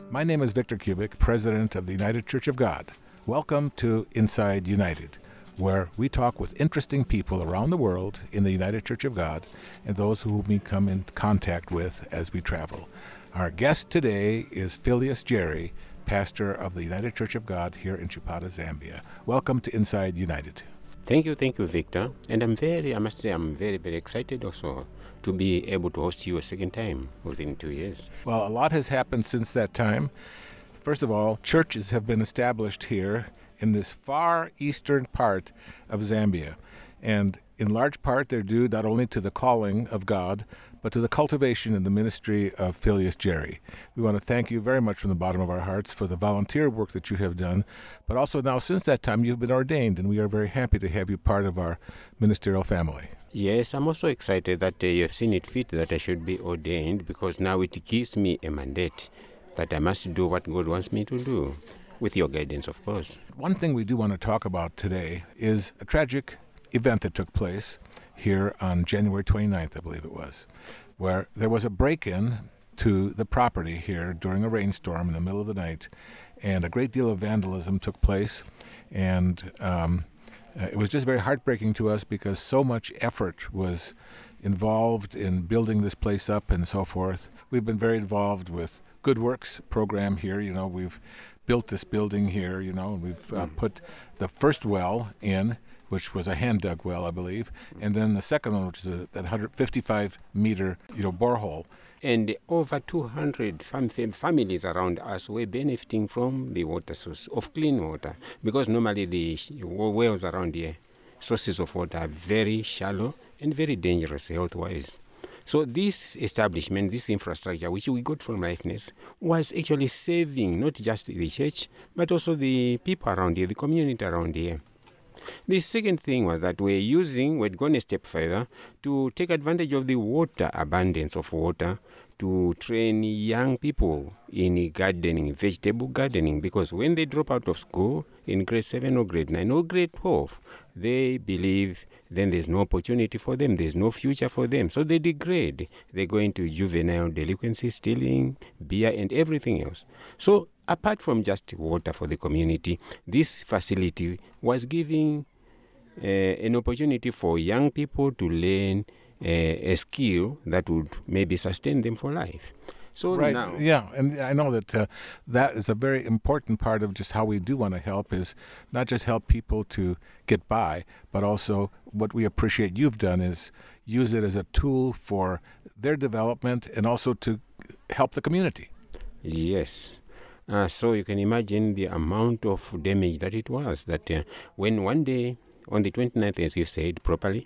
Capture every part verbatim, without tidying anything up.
My name is Victor Kubik, President of the United Church of God. Welcome to Inside United, where we talk with interesting people around the world in the United Church of God and those who we come in contact with as we travel. Our guest today is Phileas Jerry, pastor of the United Church of God here in Chipata, Zambia. Welcome to Inside United. Thank you, thank you, Victor. And I'm very, I must say, I'm very, very excited also to be able to host you a second time within two years. Well, a lot has happened since that time. First of all, churches have been established here in this far eastern part of Zambia. And in large part, they're due not only to the calling of God, but to the cultivation and the ministry of Phileas Jerry. We want to thank you very much from the bottom of our hearts for the volunteer work that you have done, but also now since that time you've been ordained, and we are very happy to have you part of our ministerial family. Yes, I'm also excited that uh, you have seen it fit that I should be ordained, because now it gives me a mandate that I must do what God wants me to do, with your guidance, of course. One thing we do want to talk about today is a tragic event that took place here on January twenty-ninth, I believe it was, where there was a break-in to the property here during a rainstorm in the middle of the night, and a great deal of vandalism took place, and um, uh, it was just very heartbreaking to us because so much effort was involved in building this place up and so forth. We've been very involved with Good Works program here. You know, we've built this building here, you know, and we've uh, put the first well in, which was a hand-dug well, I believe, and then the second one, which is a, that one hundred fifty-five meter, you know, borehole. And over two hundred fam- fam- families around us were benefiting from the water source of clean water, because normally the sh- wells around here, sources of water, are very shallow and very dangerous health-wise. So this establishment, this infrastructure, which we got from Lifeness, was actually saving not just the church, but also the people around here, the community around here. The second thing was that we're using, we'd gone a step further, to take advantage of the water, abundance of water, to train young people in gardening, vegetable gardening, because when they drop out of school in grade seven or grade nine or grade twelve, they believe then there's no opportunity for them, there's no future for them. So they degrade. They go into juvenile delinquency, stealing, beer, and everything else. So apart from just water for the community, this facility was giving uh, an opportunity for young people to learn uh, a skill that would maybe sustain them for life. So right. now, yeah, and I know that uh, that is a very important part of just how we do want to help, is not just help people to get by, but also what we appreciate you've done is use it as a tool for their development and also to help the community. Yes. Uh, so you can imagine the amount of damage that it was, that uh, when one day, on the twenty-ninth, as you said properly,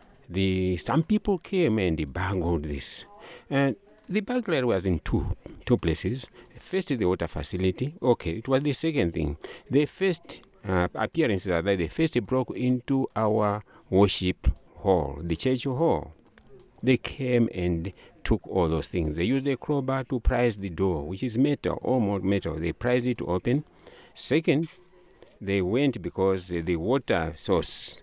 the some people came and burgled this. And the burglary was in two two places. First, the water facility. Okay, it was the second thing. The first uh, appearances are that they first broke into our worship hall, the church hall. They came and took all those things. They used a crowbar to prise the door, which is metal, almost metal. They prised it to open. Second, they went because the water source,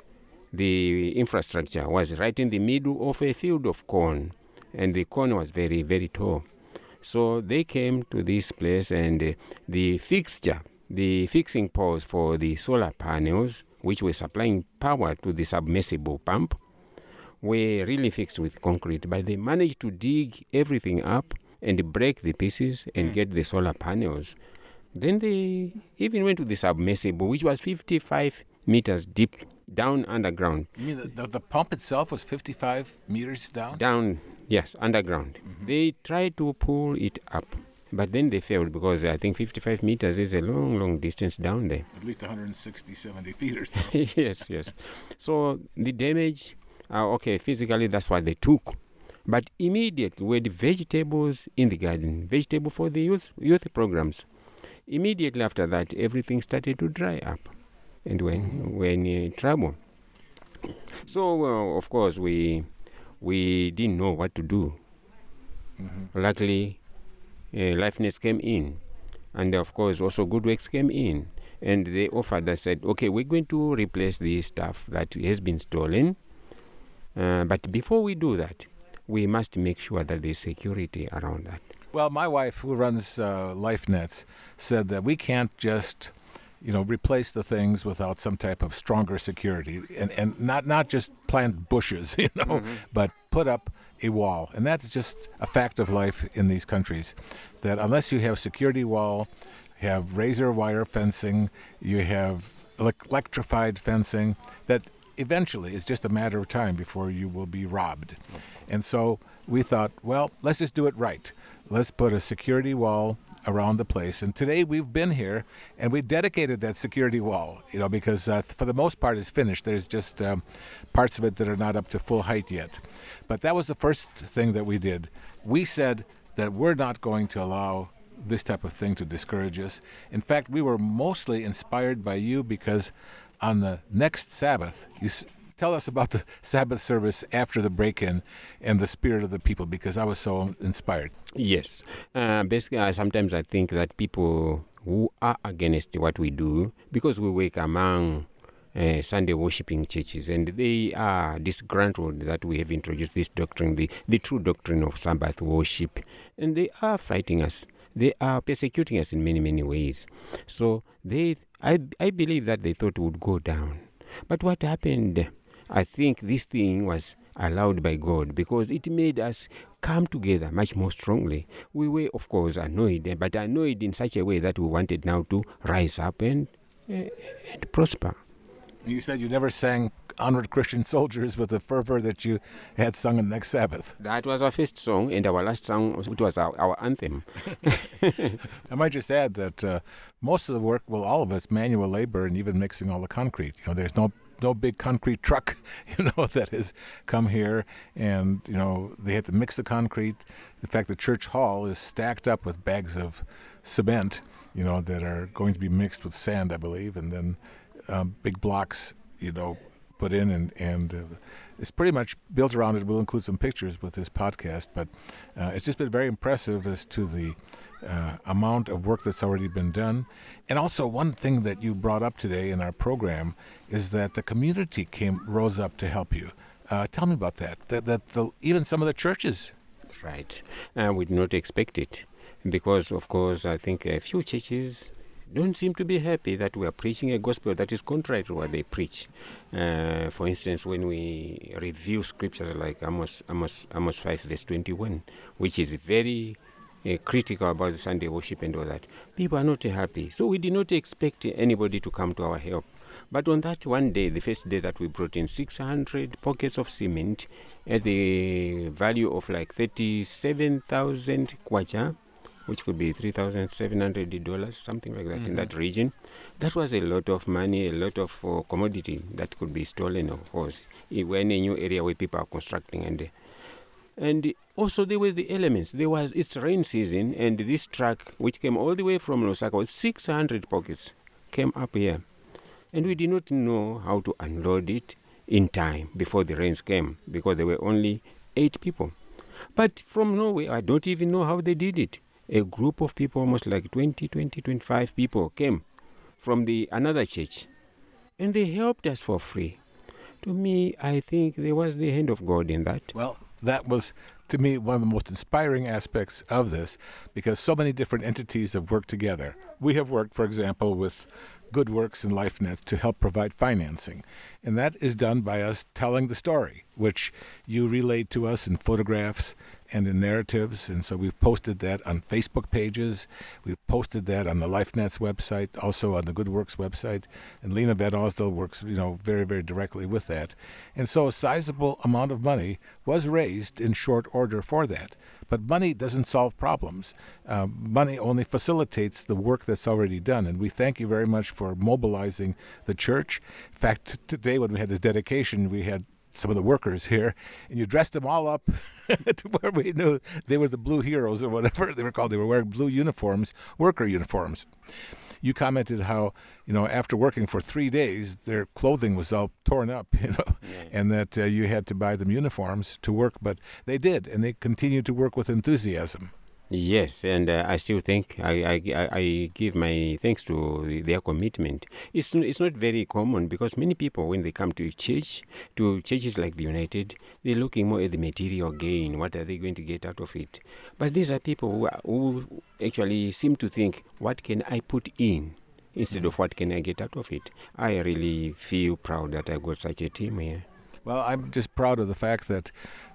the infrastructure, was right in the middle of a field of corn, and the corn was very, very tall. So they came to this place, and uh, the fixture, the fixing poles for the solar panels, which were supplying power to the submersible pump, were really fixed with concrete, but they managed to dig everything up and break the pieces and get the solar panels. Then they even went to the submersible, which was fifty-five meters deep, down underground. You mean the, the, the pump itself was fifty-five meters down? Down, yes, underground. Mm-hmm. They tried to pull it up, but then they failed because I think fifty-five meters is a long, long distance down there. At least one hundred sixty, seventy feet or so. Yes, yes. So the damage, uh, okay, physically that's what they took. But immediately were the vegetables in the garden, vegetable for the youth, youth programs. Immediately after that, everything started to dry up and when we're in uh, trouble. So, uh, of course, we we didn't know what to do. Mm-hmm. Luckily, uh, Lifeness came in. And, of course, also Good Works came in. And they offered us, said, okay, we're going to replace the stuff that has been stolen. Uh, but before we do that, we must make sure that there's security around that. Well, my wife, who runs uh, LifeNets, said that we can't just, you know, replace the things without some type of stronger security, and and not not just plant bushes, you know, mm-hmm. but put up a wall. And that's just a fact of life in these countries, that unless you have security wall, have razor wire fencing, you have electrified fencing, that eventually it's just a matter of time before you will be robbed. And so we thought, well, let's just do it right. Let's put a security wall around the place. And today we've been here and we dedicated that security wall, you know, because uh, for the most part it's finished. There's just um, parts of it that are not up to full height yet. But that was the first thing that we did. We said that we're not going to allow this type of thing to discourage us. In fact, we were mostly inspired by you because on the next Sabbath, you s- tell us about the Sabbath service after the break-in and the spirit of the people, because I was so inspired. Yes. Uh, basically, uh, sometimes I think that people who are against what we do, because we work among uh, Sunday worshiping churches, and they are disgruntled that we have introduced this doctrine, the, the true doctrine of Sabbath worship, and they are fighting us. They are persecuting us in many, many ways. So they, I, I believe that they thought it would go down. But what happened? I think this thing was allowed by God because it made us come together much more strongly. We were, of course, annoyed, but annoyed in such a way that we wanted now to rise up and, uh, and prosper. You said you never sang Onward Christian Soldiers with the fervor that you had sung on next Sabbath. That was our first song, and our last song, it was our, our anthem. I might just add that uh, most of the work, well, all of it's manual labor and even mixing all the concrete. You know, there's no no big concrete truck, you know, that has come here, and, you know, they had to mix the concrete. In fact, the church hall is stacked up with bags of cement, you know, that are going to be mixed with sand, I believe, and then um, big blocks, you know, put in, and, and uh, it's pretty much built around it. We'll include some pictures with this podcast, but uh, it's just been very impressive as to the uh, amount of work that's already been done. And also one thing that you brought up today in our program is that the community came rose up to help you. Uh, tell me about that, that, that the, even some of the churches. Right. Uh, we did not expect it because, of course, I think a few churches don't seem to be happy that we are preaching a gospel that is contrary to what they preach. Uh, for instance, when we review scriptures like Amos, Amos, Amos five verse twenty-one, which is very uh, critical about the Sunday worship and all that, people are not happy. So we did not expect anybody to come to our help. But on that one day, the first day that we brought in six hundred pockets of cement at the value of like thirty-seven thousand kwacha, which could be three thousand seven hundred dollars, something like that, mm-hmm. in that region. That was a lot of money, a lot of uh, commodity that could be stolen, of course. It were in a new area where people are constructing. And, uh, and also there were the elements. There was, it's rain season, and this truck, which came all the way from Lusaka, with six hundred pockets, came up here. And we did not know how to unload it in time before the rains came, because there were only eight people. But from nowhere, I don't even know how they did it. A group of people, almost like twenty, twenty, twenty-five people came from the another church, and they helped us for free. To me, I think there was the hand of God in that. Well, that was, to me, one of the most inspiring aspects of this, because so many different entities have worked together. We have worked, for example, with Good Works and LifeNet to help provide financing. And that is done by us telling the story, which you relayed to us in photographs and in narratives. And so we've posted that on Facebook pages. We've posted that on the LifeNet's website, also on the Good Works website. And Lena Van Osdal works, you know, very, very directly with that. And so a sizable amount of money was raised in short order for that. But money doesn't solve problems. Uh, money only facilitates the work that's already done. And we thank you very much for mobilizing the church. In fact, t- today when we had this dedication, we had some of the workers here, and you dressed them all up to where we knew they were the blue heroes or whatever they were called. They were wearing blue uniforms, worker uniforms. You commented how, you know, after working for three days, their clothing was all torn up, you know, yeah. and that uh, you had to buy them uniforms to work. But they did, and they continued to work with enthusiasm. Yes, and uh, I still think I, I, I I give my thanks to the- their commitment. It's n- it's not very common because many people, when they come to church, to churches like the United, they're looking more at the material gain. What are they going to get out of it? But these are people who, are, who actually seem to think, what can I put in instead of what can I get out of it? I really feel proud that I got such a team here. Well, I'm just proud of the fact that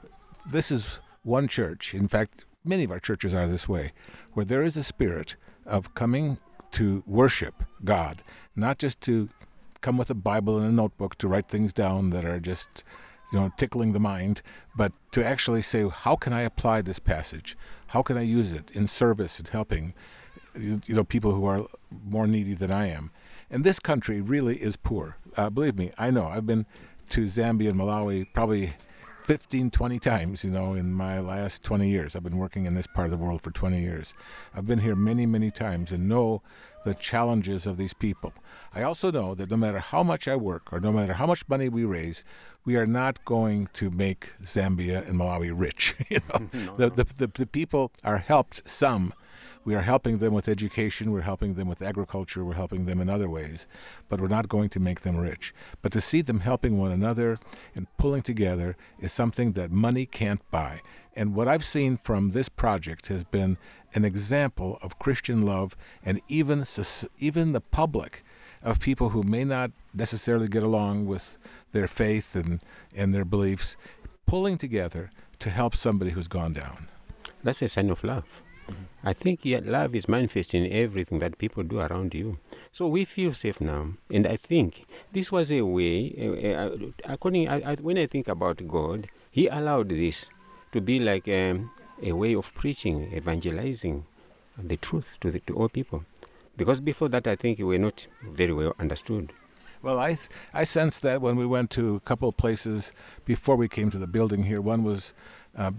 this is one church. In fact, many of our churches are this way, where there is a spirit of coming to worship God, not just to come with a Bible and a notebook to write things down that are just, you know, tickling the mind, but to actually say, how can I apply this passage? How can I use it in service and helping, you, you know, people who are more needy than I am? And this country really is poor. Uh, believe me, I know. I've been to Zambia and Malawi probably fifteen, twenty times, you know, in my last twenty years. I've been working in this part of the world for twenty years. I've been here many, many times and know the challenges of these people. I also know that no matter how much I work or no matter how much money we raise, we are not going to make Zambia and Malawi rich. You know, No, the, no. the, the, the people are helped some. We are helping them with education, we're helping them with agriculture, we're helping them in other ways, but we're not going to make them rich. But to see them helping one another and pulling together is something that money can't buy. And what I've seen from this project has been an example of Christian love and even soc- even the public, of people who may not necessarily get along with their faith and, and their beliefs, pulling together to help somebody who's gone down. That's a sign of love. I think yeah, love is manifest in everything that people do around you. So we feel safe now. And I think this was a way, uh, uh, according, I, I, when I think about God, He allowed this to be like um, a way of preaching, evangelizing the truth to, the, to all people. Because before that, I think we were not very well understood. Well, I th- I sensed that when we went to a couple of places before we came to the building here. One was uh,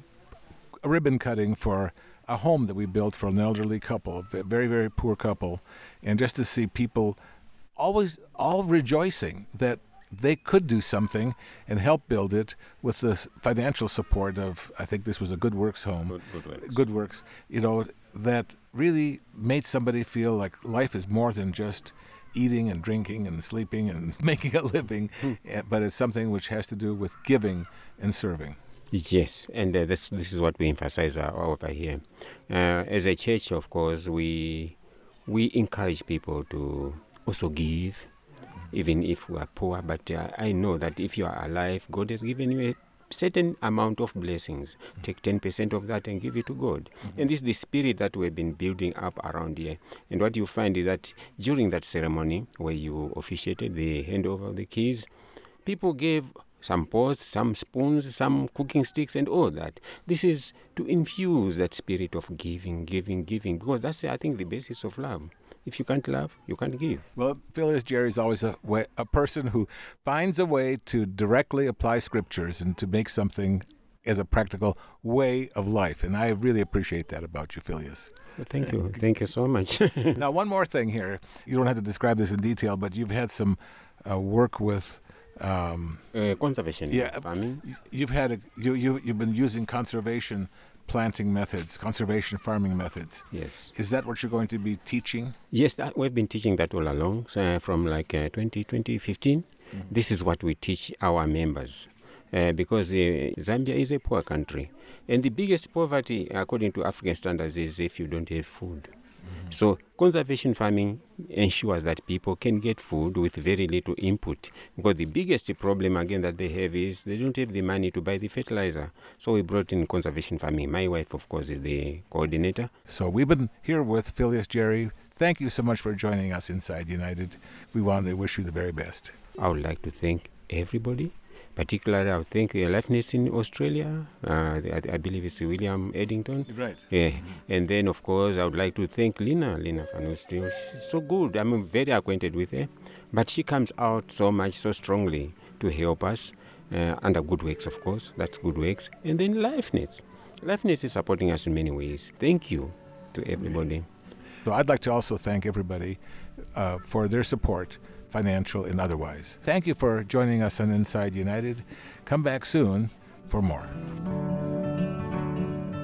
a ribbon cutting for a home that we built for an elderly couple, a very, very poor couple, and just to see people always all rejoicing that they could do something and help build it with the s- financial support of, I think this was a Good Works home. Good, good works. Good Works, you know, that really made somebody feel like life is more than just eating and drinking and sleeping and making a living, eh, but it's something which has to do with giving and serving. Yes, and uh, this this is what we emphasize uh, over here. Uh, as a church, of course, we we encourage people to also give, even if we are poor. But uh, I know that if you are alive, God has given you a certain amount of blessings. Take ten percent of that and give it to God. And this is the spirit that we've been building up around here. And what you find is that during that ceremony where you officiated the handover of the keys, people gave some pots, some spoons, some cooking sticks, and all that. This is to infuse that spirit of giving, giving, giving, because that's, I think, the basis of love. If you can't love, you can't give. Well, Phileas Jerry's always a way, a person who finds a way to directly apply scriptures and to make something as a practical way of life. And I really appreciate that about you, Phileas. Well, thank you. Thank you so much. Now, one more thing here. You don't have to describe this in detail, but you've had some uh, work with... Um, uh, conservation Yeah. farming. y- you've had a, you, you, you've been using conservation planting methods, conservation farming methods. Yes. Is that what you're going to be teaching? Yes, that, we've been teaching that all along. So, uh, from like uh, twenty, twenty fifteen, this is what we teach our members. Uh, because uh, Zambia is a poor country. And the biggest poverty, according to African standards, is if you don't have food. So conservation farming ensures that people can get food with very little input. Because the biggest problem, again, that they have is they don't have the money to buy the fertilizer. So we brought in conservation farming. My wife, of course, is the coordinator. So we've been here with Phileas Jerry. Thank you so much for joining us Inside United. We want to wish you the very best. I would like to thank everybody. Particularly, I would thank the Lifeness in Australia. Uh, I, I believe it's William Eddington. Right. Yeah. And then, of course, I would like to thank Lina, Lina Fanusti. She's so good. I'm very acquainted with her. But she comes out so much, so strongly to help us uh, under Good Works, of course. That's Good Works. And then Lifeness. Lifeness is supporting us in many ways. Thank you to everybody. So I'd like to also thank everybody uh, for their support, financial and otherwise. Thank you for joining us on Inside United. Come back soon for more.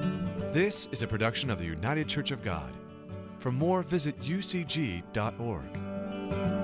This is a production of the United Church of God. For more, visit u c g dot org.